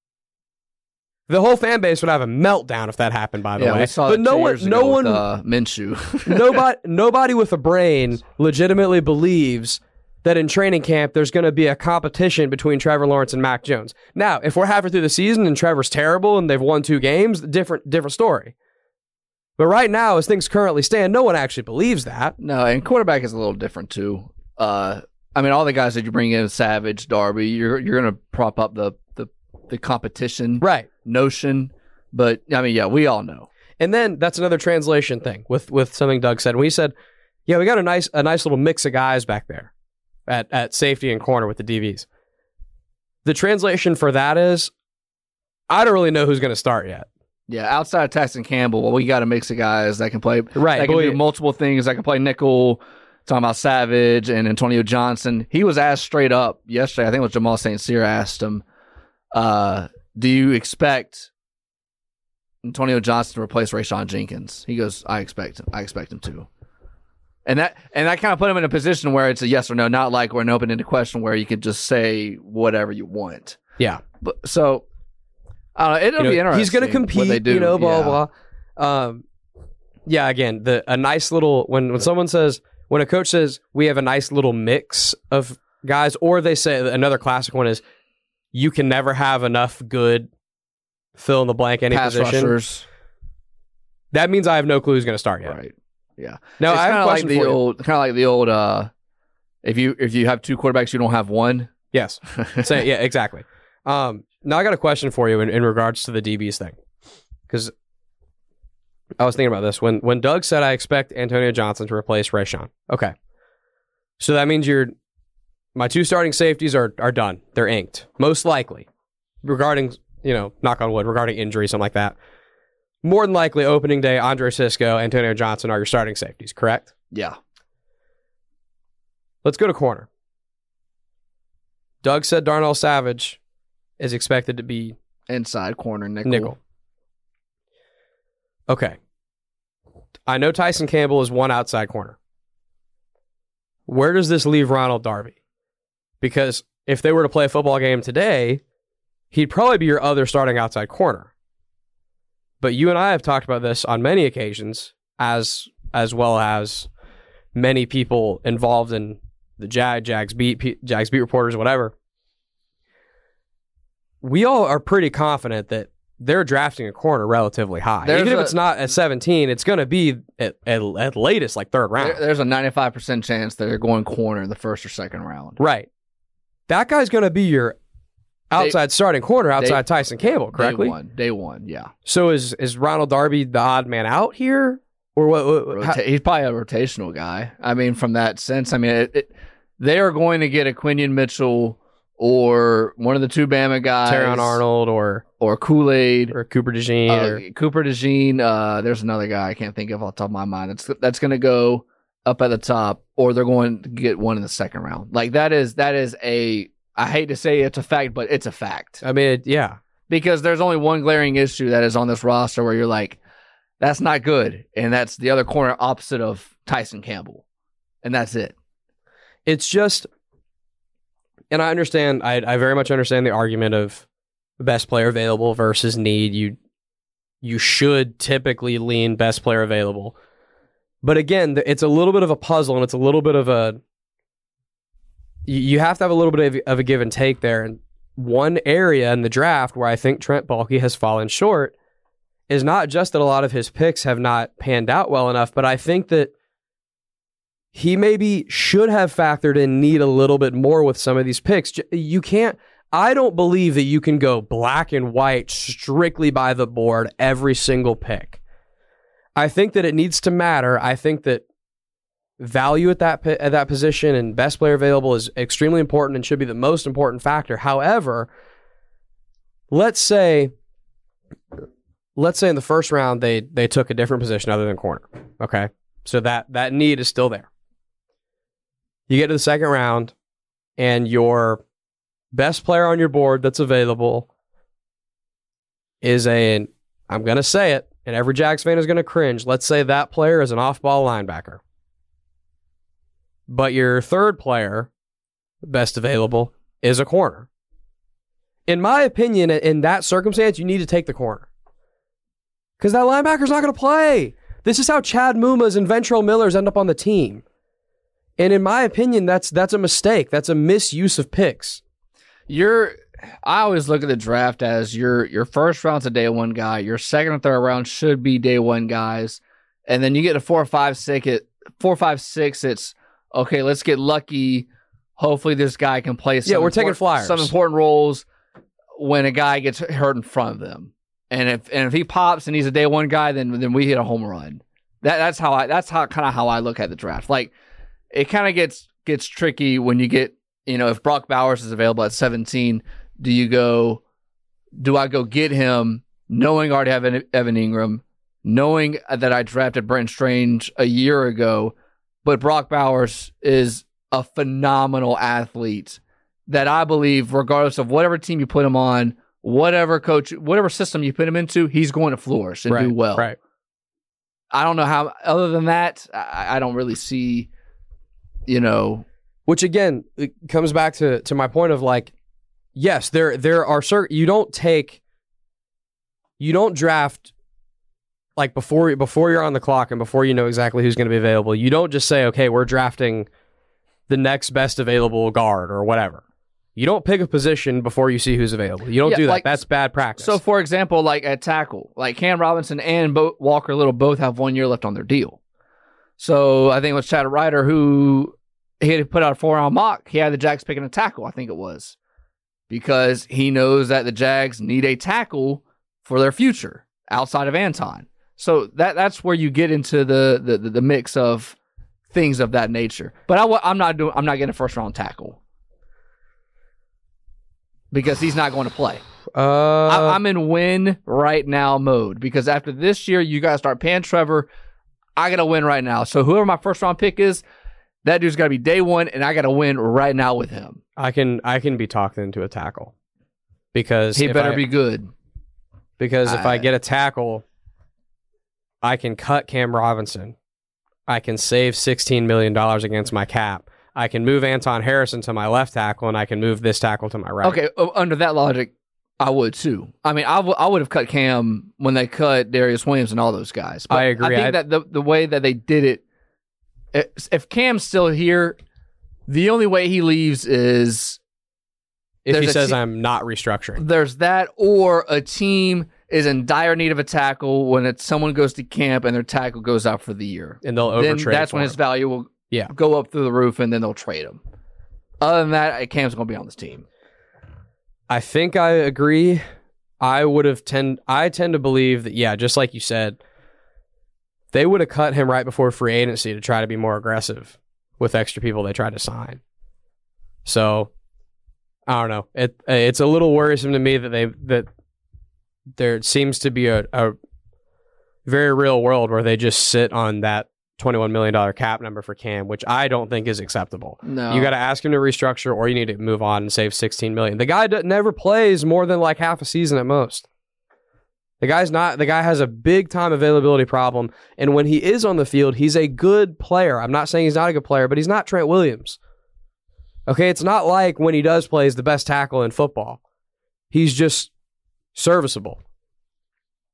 The whole fan base would have a meltdown if that happened, by the yeah, way. we saw but that no two one, years no ago one, with, uh, Minshew. nobody, nobody with a brain legitimately believes that in training camp there's going to be a competition between Trevor Lawrence and Mac Jones. Now, if we're halfway through the season and Trevor's terrible and they've won two games, different, different story. But right now, as things currently stand, no one actually believes that. No, and quarterback is a little different too. Uh, I mean, all the guys that you bring in, Savage, Darby, you're you're going to prop up the, the the competition right notion. But I mean, yeah, we all know. And then that's another translation thing with with something Doug said. When he said, "Yeah, we got a nice a nice little mix of guys back there at at safety and corner with the D Vs." The translation for that is, I don't really know who's going to start yet. Yeah, outside of Tyson Campbell, well, we got a mix of guys that can play. Right, that can but do we- multiple things. That can play nickel. Talking about Savage and Antonio Johnson. He was asked straight up yesterday. I think it was Jamal Saint Cyr asked him, uh, "Do you expect Antonio Johnson to replace Rayshon Jenkins?" He goes, "I expect him. I expect him to." And that and that kind of put him in a position where it's a yes or no, not like we're an open-ended question where you could just say whatever you want. Yeah. But so I don't know. It'll You know, be interesting. he's going to what compete, they do. you know, blah, Yeah. blah, blah. Um, yeah, again, the a nice little, when, when someone says, when a coach says, we have a nice little mix of guys, or they say, another classic one is, you can never have enough good fill in the blank any Pass position. rushers. That means I have no clue who's going to start yet. Right. Yeah. Now, It's I have a kinda question like the for you. old, kind of like the old. Uh, if you if you have two quarterbacks, you don't have one. Yes. Say, yeah, exactly. Um, now I got a question for you in, in regards to the D Bs thing. Because I was thinking about this. When when Doug said I expect Antonio Johnson to replace Rayshon. Okay. So that means you're my two starting safeties are are done. They're inked. Most likely. Regarding, you know, knock on wood, regarding injury, something like that. More than likely, opening day, Andre Sisco, Antonio Johnson are your starting safeties, correct? Yeah. Let's go to corner. Doug said Darnell Savage is expected to be Inside corner nickel. nickel. Okay. I know Tyson Campbell is one outside corner. Where does this leave Ronald Darby? Because if they were to play a football game today, he'd probably be your other starting outside corner. But you and I have talked about this on many occasions, as as well as many people involved in the Jag, Jags beat, P, Jags beat reporters, whatever. We all are pretty confident that they're drafting a corner relatively high. There's Even if a- it's not at seventeen, it's going to be at, at, at latest like third round. There, there's a ninety-five percent chance that they're going corner in the first or second round. Right. That guy's going to be your outside starting corner outside Tyson Campbell, correctly? Day one. Day one, yeah. So is is Ronald Darby the odd man out here? Or what? what- what- how- Rota- he's probably a rotational guy. I mean, from that sense, I mean, it, it, they are going to get a Quinion Mitchell or one of the two Bama guys. Terrion Arnold or Or Kool-Aid. or Cooper DeJean Uh, or Cooper DeJean. Uh, there's another guy I can't think of off the top of my mind. That's that's going to go up at the top, or they're going to get one in the second round. Like that is that is a. I hate to say it's a fact, but it's a fact I mean, it, yeah. because there's only one glaring issue that is on this roster where you're like, that's not good, and that's the other corner opposite of Tyson Campbell, and that's it. It's just, and I understand, I, I very much understand the argument of best player available versus need. You you should typically lean best player available. But again, it's a little bit of a puzzle, and it's a little bit of a... You have to have a little bit of, of a give and take there. And one area in the draft where I think Trent Baalke has fallen short is not just that a lot of his picks have not panned out well enough, but I think that he maybe should have factored in need a little bit more with some of these picks. You can't... I don't believe that you can go black and white strictly by the board every single pick. I think that it needs to matter. I think that value at that at that position and best player available is extremely important and should be the most important factor. However, let's say let's say in the first round they they took a different position other than corner. Okay? So that that need is still there. You get to the second round and your best player on your board that's available is a, I'm going to say it, and every Jags fan is going to cringe. Let's say that player is an off-ball linebacker. But your third player, best available, is a corner. In my opinion, in that circumstance, you need to take the corner. Because that linebacker's not going to play. This is how Chad Mumas and Ventrell Millers end up on the team. And in my opinion, that's that's a mistake. That's a misuse of picks. You're, I always look at the draft as your your first round's a day one guy, your second and third round should be day one guys, and then you get a four, five, six. It four, five, six. It's okay. Let's get lucky. Hopefully, this guy can play. Some yeah, we're taking flyers. Some important roles when a guy gets hurt in front of them, and if and if he pops and he's a day one guy, then then we hit a home run. That that's how I that's how kind of how I look at the draft. Like it kind of gets gets tricky when you get. You know, if Brock Bowers is available at seventeen, do you go, do I go get him knowing I already have Evan Ingram, knowing that I drafted Brent Strange a year ago, but Brock Bowers is a phenomenal athlete that I believe, regardless of whatever team you put him on, whatever coach, whatever system you put him into, he's going to flourish and right, do well. Right. I don't know how, other than that, I, I don't really see, you know, which again, it comes back to, to my point of like, yes, there there are certain, you don't take, you don't draft like before before you're on the clock and before you know exactly who's going to be available. You don't just say, okay, we're drafting the next best available guard or whatever. You don't pick a position before you see who's available. You don't yeah, do that. Like, That's bad practice. So, for example, like at tackle, like Cam Robinson and Bo- Walker Little both have one year left on their deal. So I think it was Chad Ryder who. He had put out a four-round mock. He had the Jags picking a tackle, I think it was, because he knows that the Jags need a tackle for their future outside of Anton. So that that's where you get into the the, the mix of things of that nature. But I, I'm not doing. I'm not getting a first-round tackle because he's not going to play. Uh, I, I'm in win right now mode because after this year, you guys start paying Trevor. I got to win right now. So whoever my first-round pick is. That dude's got to be day one, and I got to win right now with him. I can I can be talked into a tackle because he better I, be good. Because if I, I get a tackle, I can cut Cam Robinson. I can save sixteen million dollars against my cap. I can move Anton Harrison to my left tackle, and I can move this tackle to my right. Okay, under that logic, I would too. I mean, I, w- I would have cut Cam when they cut Darius Williams and all those guys. But I agree. I think I'd... that the, the way that they did it, if Cam's still here, the only way he leaves is if he says te- I'm not restructuring. There's that, or a team is in dire need of a tackle when it's someone goes to camp and their tackle goes out for the year, and they'll then overtrade. That's for when him. his value will yeah. go up through the roof, and then they'll trade him. Other than that, Cam's going to be on this team. I think I agree. I would have tend. I tend to believe that yeah, just like you said. They would have cut him right before free agency to try to be more aggressive with extra people they tried to sign. So, I don't know. It it's a little worrisome to me that they that there seems to be a, a very real world where they just sit on that twenty-one million dollars cap number for Cam, which I don't think is acceptable. No. You got to ask him to restructure, or you need to move on and save sixteen million dollars. The guy d- never plays more than like half a season at most. The guy's not. The guy has a big time availability problem, and when he is on the field, he's a good player. I'm not saying he's not a good player, but he's not Trent Williams. Okay, it's not like when he does play, he's the best tackle in football. He's just serviceable.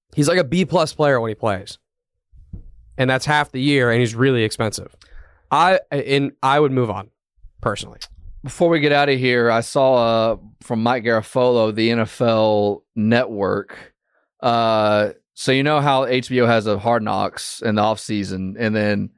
He's like a B plus player when he plays, and that's half the year, and he's really expensive. I in I would move on personally. Before we get out of here, I saw uh, from Mike Garafolo, the N F L Network. Uh, so you know how H B O has a Hard Knocks in the offseason, and then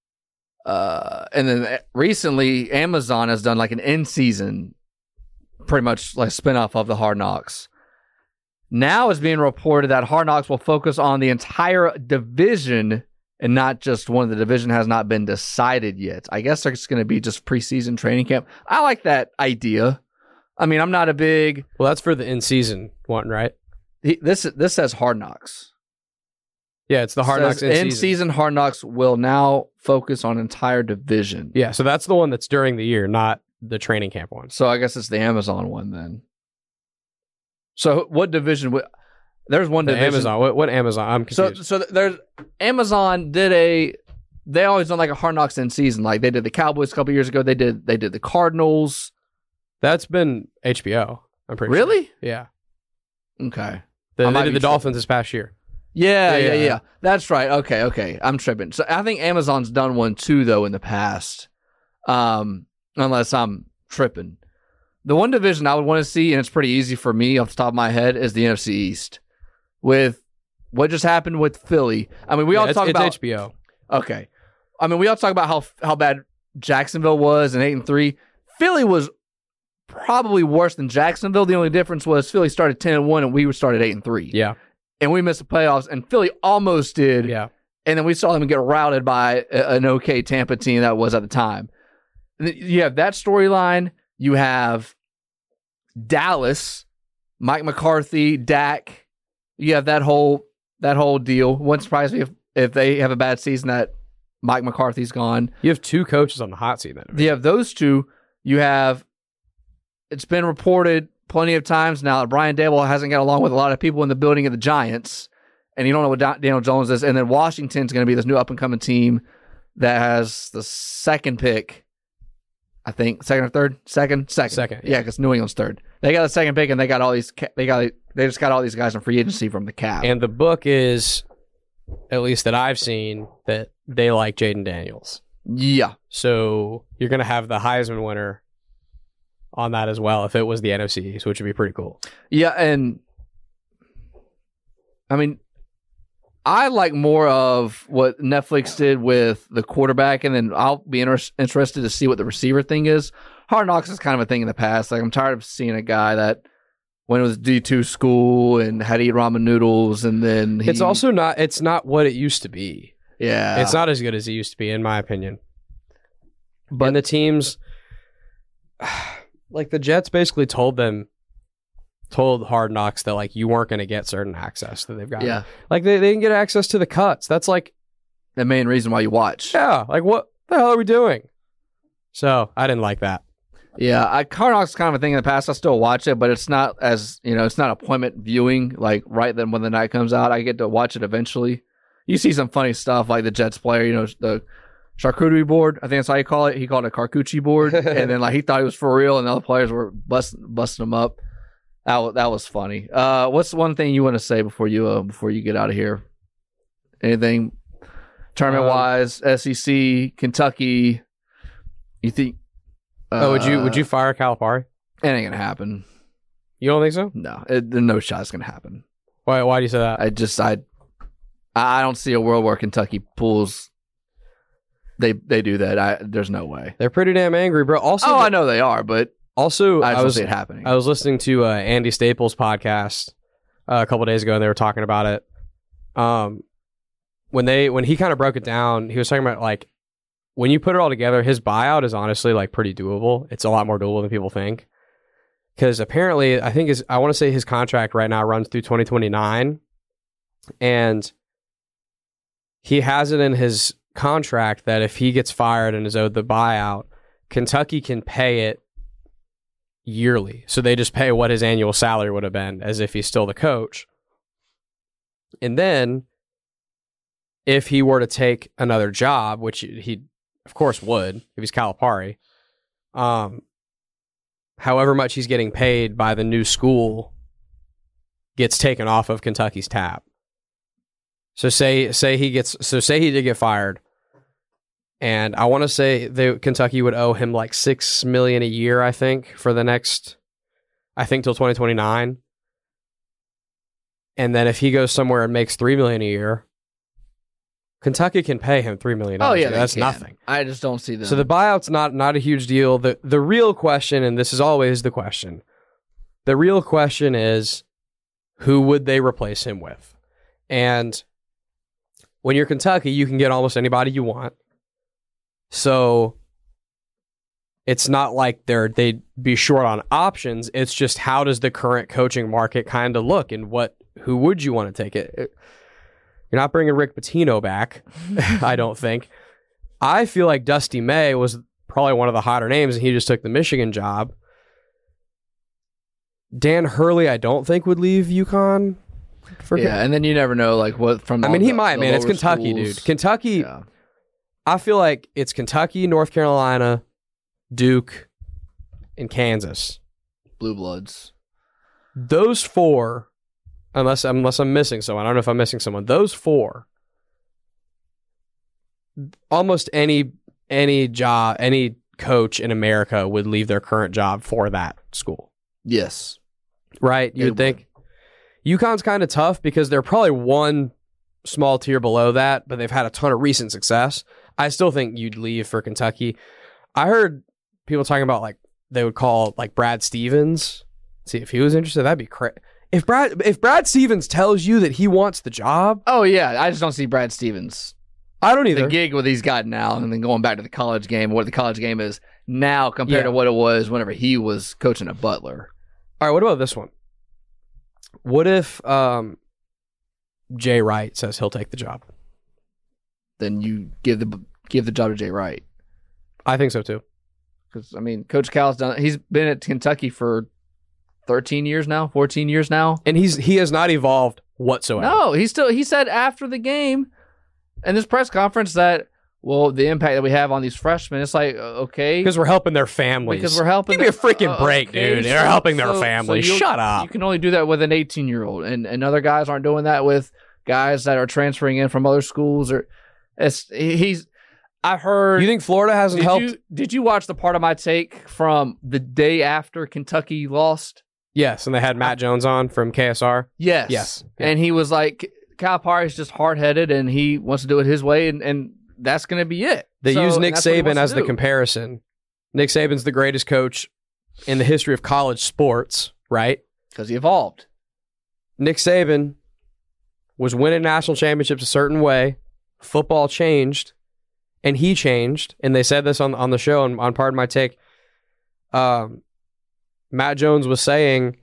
uh, and then recently Amazon has done like an in season, pretty much like spinoff of the Hard Knocks. Now it's being reported that Hard Knocks will focus on the entire division and not just one. The division has not been decided yet. I guess it's going to be just preseason training camp. I like that idea. I mean, I'm not a big... Well, that's for the in-season one, right? He, this this says Hard Knocks. Yeah, it's the Hard Knocks in-season. In-season Hard Knocks will now focus on entire division. Yeah, so that's the one that's during the year, not the training camp one. So I guess it's the Amazon one then. So what division would... There's one the division. Amazon. What, what Amazon? I'm confused. So, so there's Amazon did a. They always done like a Hard Knocks in season. Like they did the Cowboys a couple years ago. They did. They did the Cardinals. That's been H B O. I'm pretty really? sure. Yeah. Okay. The, they did the Dolphins this past year. Yeah, yeah, yeah, yeah. That's right. Okay, okay. I'm tripping. So I think Amazon's done one too, though, in the past. Um, unless I'm tripping. The one division I would want to see, and it's pretty easy for me off the top of my head, is the N F C East. With what just happened with Philly. I mean, we yeah, all it's, talk it's about H B O. Okay. I mean, we all talk about how how bad Jacksonville was and eight and three. Philly was probably worse than Jacksonville. The only difference was Philly started ten and one and we started eight and three. Yeah. And we missed the playoffs, and Philly almost did. Yeah. And then we saw them get routed by a, an okay Tampa team that was at the time. And then you have that storyline. You have Dallas, Mike McCarthy, Dak. You have that whole that whole deal. Wouldn't surprise me if, if they have a bad season that Mike McCarthy's gone. You have two coaches on the hot seat then. You have those two. You have, it's been reported plenty of times now that Brian Daboll hasn't got along with a lot of people in the building of the Giants, and you don't know what Daniel Jones is. And then Washington's going to be this new up-and-coming team that has the second pick, I think, second or third? Second? Second. Second. Yeah, because New England's third. They got the second pick, and they got all these, they got, they just got all these guys on free agency from the cap. And the book is, at least that I've seen, that they like Jaden Daniels. Yeah. So you're going to have the Heisman winner on that as well if it was the N F C East, which would be pretty cool. Yeah, and I mean, I like more of what Netflix did with the quarterback, and then I'll be inter- interested to see what the receiver thing is. Hard Knocks is kind of a thing in the past. Like, I'm tired of seeing a guy that went to his D two school and had to eat ramen noodles, and then he... It's also not, it's not what it used to be. Yeah. It's not as good as it used to be, in my opinion. But and the teams, like the Jets basically told them, told Hard Knocks that like you weren't going to get certain access that they've got. Yeah. Like they, they can get access to the cuts. That's like the main reason why you watch. Yeah. Like what the hell are we doing? So I didn't like that. Yeah. I, Hard Knocks is kind of a thing in the past. I still watch it, but it's not as, you know, it's not appointment viewing like right then when the night comes out. I get to watch it eventually. You see some funny stuff like the Jets player, you know, the charcuterie board. I think that's how you call it. He called it a carcucci board. And then like he thought it was for real and the other players were busting, busting him up. That was, that was funny. Uh, what's one thing you want to say before you uh, before you get out of here? Anything tournament wise? Um, S E C, Kentucky. You think? Uh, oh, would you would you fire Calipari? It ain't gonna happen. You don't think so? No, it, no shot's gonna happen. Why? Why do you say that? I just I I don't see a world where Kentucky pulls. They they do that. I, there's no way. They're pretty damn angry, bro. Also, oh, I know they are, but. Also, I, I was see it happening. I was listening to uh, Andy Staples' podcast uh, a couple days ago, and they were talking about it. Um, when they when he kind of broke it down, he was talking about like when you put it all together, his buyout is honestly like pretty doable. It's a lot more doable than people think. Because apparently, I think his I want to say his contract right now runs through twenty twenty-nine, and he has it in his contract that if he gets fired and is owed the buyout, Kentucky can pay it yearly. So they just pay what his annual salary would have been as if he's still the coach. And then if he were to take another job, which he of course would if he's Calipari, um, however much he's getting paid by the new school gets taken off of Kentucky's tab. So say say he gets so say he did get fired, and I want to say they Kentucky would owe him like six million a year. I think for the next, I think till twenty twenty nine. And then if he goes somewhere and makes three million a year, Kentucky can pay him three million. Oh yeah, that's can. nothing. I just don't see them. So the buyout's not not a huge deal. the The real question, and this is always the question, the real question is, who would they replace him with? And when you're Kentucky, you can get almost anybody you want. So it's not like they're they'd be short on options. It's just how does the current coaching market kind of look, and what who would you want to take it? it You're not bringing Rick Pitino back, I don't think. I feel like Dusty May was probably one of the hotter names, and he just took the Michigan job. Dan Hurley, I don't think would leave UConn. For yeah, and then you never know, like what from. I all mean, he the, might, the man. It's lower Kentucky, schools. dude. Kentucky. Yeah. I feel like it's Kentucky, North Carolina, Duke, and Kansas. Blue Bloods. Those four, unless unless I'm missing someone. I don't know if I'm missing someone. Those four. Almost any any job, any coach in America would leave their current job for that school. Yes. Right? You'd It think. UConn's kind of tough because they're probably one small tier below that, but they've had a ton of recent success. I still think you'd leave for Kentucky. I heard people talking about like they would call like Brad Stevens, see if he was interested. That'd be crazy. If Brad if Brad Stevens tells you that he wants the job, Oh yeah, I just don't see Brad Stevens. I don't either. The gig what he's got now, and then going back to the college game, what the college game is now compared Yeah. to what it was whenever he was coaching at Butler. All right, what about this one? What if um, Jay Wright says he'll take the job? Then you give the give the job to Jay Wright. I think so too. Because I mean, Coach Cal's done. He's been at Kentucky for thirteen years now, fourteen years now. And he's he has not evolved whatsoever. No, he still he said after the game in this press conference that well, the impact that we have on these freshmen, it's like uh, okay, Because we're helping their families. because we're helping. Give me a them- freaking uh, break, okay, dude. so- They're helping their so- families. so you'll- Shut up. You can only do that with an eighteen-year-old, and and other guys aren't doing that with guys that are transferring in from other schools. Or it's he's. I heard. You think Florida hasn't did helped? you did you watch the part of my take from the day after Kentucky lost? Yes, and they had Matt Jones on from K S R. Yes. Yes. And he was like, Calipari's just hard-headed, and he wants to do it his way, and, and that's going to be it. They So- use and Nick that's what he Saban wants to as the do. comparison. Nick Saban's the greatest coach in the history of college sports, right? Because he evolved. Nick Saban was winning national championships a certain way. Football changed, and he changed. And they said this on on the show on, on Pardon My Take. Um, Matt Jones was saying,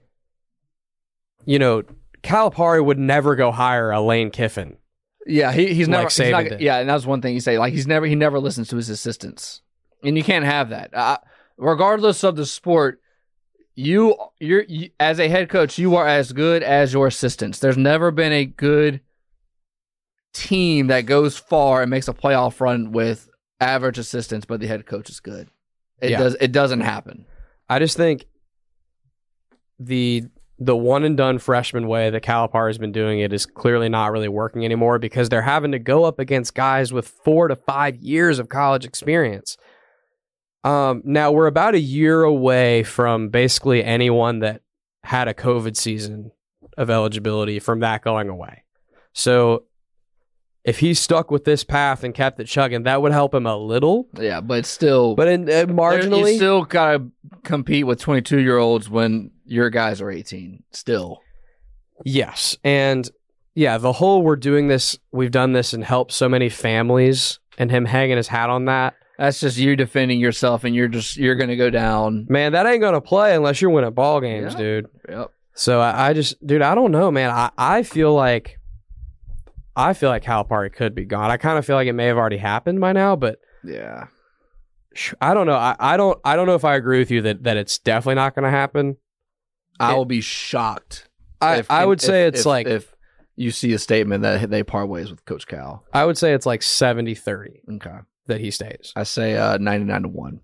you know, Calipari would never go hire a Lane Kiffin. Yeah, he, he's Like never. He's Saban not, did. yeah, and that was one thing he said. Like he's never. He never listens to his assistants, and you can't have that. Uh, regardless of the sport, you you're you, as a head coach, you are as good as your assistants. There's never been a good team that goes far and makes a playoff run with average assistants, but the head coach is good. It Yeah. does. It doesn't happen. I just think the the one and done freshman way that Calipari has been doing it is clearly not really working anymore because they're having to go up against guys with four to five years of college experience. Um, now we're about a year away from basically anyone that had a COVID season of eligibility from that going away. So if he stuck with this path and kept it chugging, that would help him a little. Yeah, but still, But in, uh, there- marginally, you still gotta compete with twenty-two year olds when your guys are eighteen. Still, yes. And yeah, the whole we're doing this, we've done this and helped so many families, and him hanging his hat on that. that's just you defending yourself, and you're just you're gonna go down. Man, that ain't going to play unless you're winning ball games, Yeah. dude. Yep. So I, I just, dude, I don't know, man. I, I feel like, I feel like Calipari could be gone. I kind of feel like it may have already happened by now, but Yeah. sh- I don't know. I, I don't, I don't know if I agree with you that, that it's definitely not going to happen. I It- will be shocked. I, if- I would if- say it's if- like, if you see a statement that they part ways with Coach Cal. I would say it's like seventy thirty Okay. that he stays. I say uh, ninety-nine to one.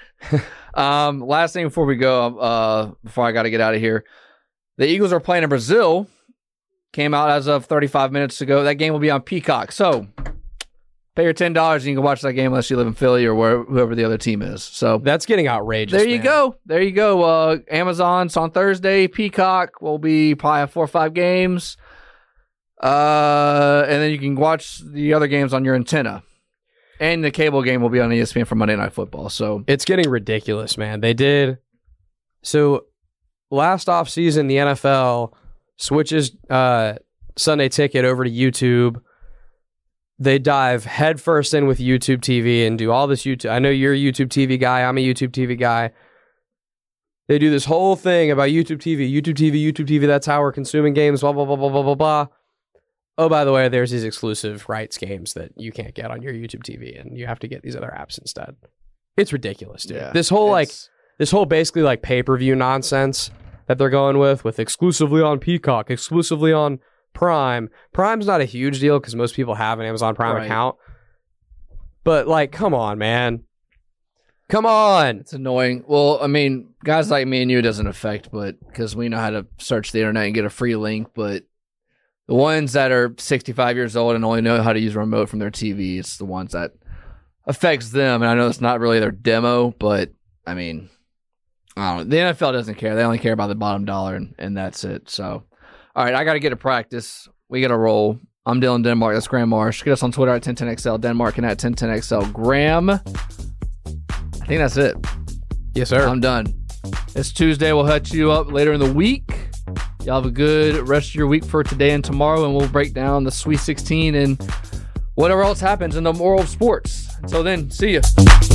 um, last thing before we go, uh, before I got to get out of here, the Eagles are playing in Brazil came out as of thirty-five minutes ago. That game will be on Peacock. So pay your ten dollars and you can watch that game unless you live in Philly or where, whoever the other team is. So that's getting outrageous. There you man. go. There you go. Uh, Amazon's on Thursday. Peacock will be probably have four or five games. Uh, and then you can watch the other games on your antenna. And the cable game will be on E S P N for Monday Night Football. So it's getting ridiculous, man. They did. So last offseason, the N F L switches uh, Sunday Ticket over to YouTube. They dive headfirst in with YouTube T V and do all this YouTube. I know you're a YouTube T V guy. I'm a YouTube T V guy. They do this whole thing about YouTube T V, YouTube T V, YouTube T V. That's how we're consuming games, blah, blah, blah, blah, blah, blah, blah. Oh, by the way, there's these exclusive rights games that you can't get on your YouTube T V, and you have to get these other apps instead. It's ridiculous, dude. Yeah, this whole, like, this whole basically, like, pay-per-view nonsense that they're going with, with exclusively on Peacock, exclusively on Prime. Prime's not a huge deal because most people have an Amazon Prime right. account. But, like, come on, man. Come on. It's annoying. Well, I mean, guys like me and you, it doesn't affect, but because we know how to search the internet and get a free link, but the ones that are sixty-five years old and only know how to use a remote from their T V, it's the ones that affects them. And I know it's not really their demo, but I mean, I don't know. The N F L doesn't care. They only care about the bottom dollar, and, and that's it. So, all right, I got to get to practice. We got to roll. I'm Dylan Denmark. That's Graham Marsh. Get us on Twitter at ten ten X L Denmark and at ten ten X L Graham. I think that's it. Yes, sir. I'm done. It's Tuesday. We'll hit you up later in the week. Y'all have a good rest of your week for today and tomorrow, and we'll break down the Sweet sixteen and whatever else happens in the world of sports. Until then, see ya.